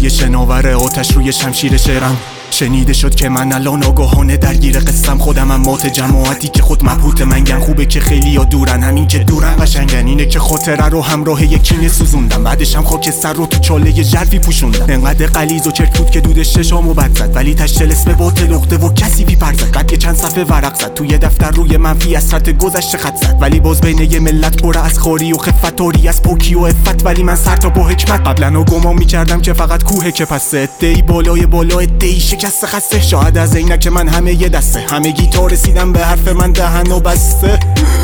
صدای شناور آتش روی شمشیر شعرم شنیده شد که من الان آگاهانه درگیر قصم خودمم مات جماعتی که خود مبهوت منگن. خوبه که خیلی ها دورن، همین که دورن قشنگن. اینه که خاطره رو همراه یکی سوزوندم، بعدش هم خاکستر رو تو چاله ژرفی پوشوندم. انقدر غلیظ و چرک بود که دود ششامو بد زد، ولی تش طلسم باطل اخته و کسی بی پر زد. قد که چند صفحه ورق زد، توی دفتر روی منفی اسرت گذشته خط زد. ولی باز بین یه ملت پر از خاری و خفت، طوری از پوکی و عفت. ولی من سر تا با حکمت قبلا گمان می‌کردم که فقط کوهه که پسه ادعی بالای بالا ادعی شکست خسته. شاید از عینک من همه یه دسته، همه گیتا رسیدم به حرف من دهن و بسته.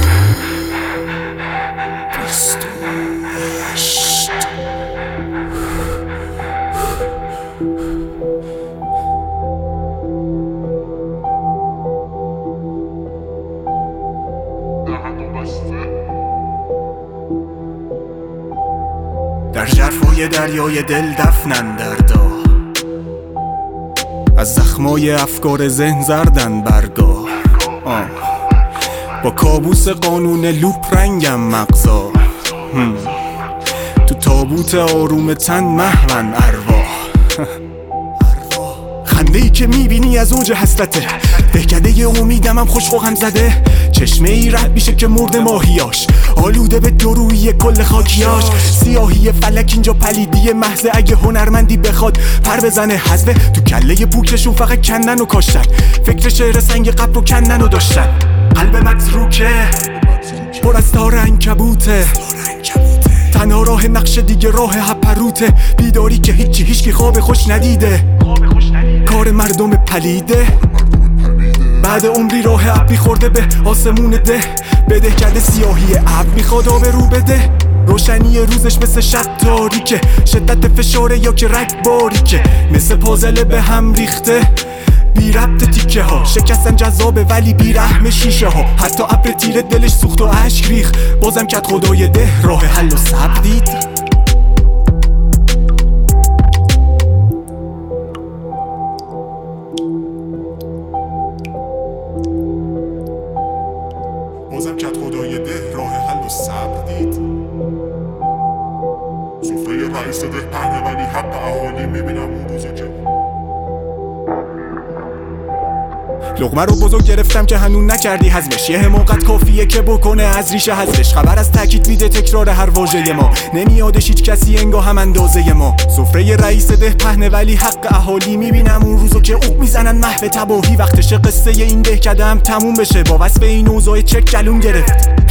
در ژرفای دریای دل دفنن دردا، از زخمای افکار ذهن زردن برگا. با کابوس قانون لوپ رنگم مغزا، تو تابوت آروم تن محون ارواح. خنده‌ای که میبینی از اوج حسرته، دهکده امیدم هم خوش خوهم زده. چشمه ای رد میشه که مرد ماهیاش، آلوده به درویی کل خاکیاش. سیاهی فلک اینجا پلیدی محض، اگه هنرمندی بخواد پر بزنه حذفه. تو کله پوکشون فقط کندن و کاشتن، فکر شعر سنگ قبر رو کندن و داشتن. قلب متروکه پر از تار عنکبوته، تنها راه نقش دیگه راه هپروته. بیداری که هیچکی خواب خوش ندیده، کار مردم پلیده. بعد عمری راه ابری خورده به آسمون ده، بده کرده سیاهی ابر میخواد آب رو بده. روشنی روزش مثل شب تاریکه، شدت فشاره یا که رگ باریکه. مثل پازل به هم ریخته بی ربط تیکه ها، شکستن جذابه ولی بی رحم شیشه ها. حتی ابر تیر دلش سوخت و اشک ریخ، بازم کت خدای ده راه حل و صبر دید. بازم کت خدای ده راه حل و صبر دید. سفره رئیس ده پهنه ولی حق اهالی میبینم اون بزرگه. لقمه رو بزرگ گرفتم که هنون نکردی هضمش، یه حماقت کافیه که بکنه از ریشه حذفش. خبر از تاکید میده تکرار هر واژه ما، نمیادش هیچ کسی انگا هم اندازه ما. سفره رئیس ده پهنه ولی حق اهالی میبینم اون روزو که اوق میزنن محو تباهی. وقتشه قصه این دهکده هم تموم بشه، با وصف این اوضاع چک جلوم گرفت.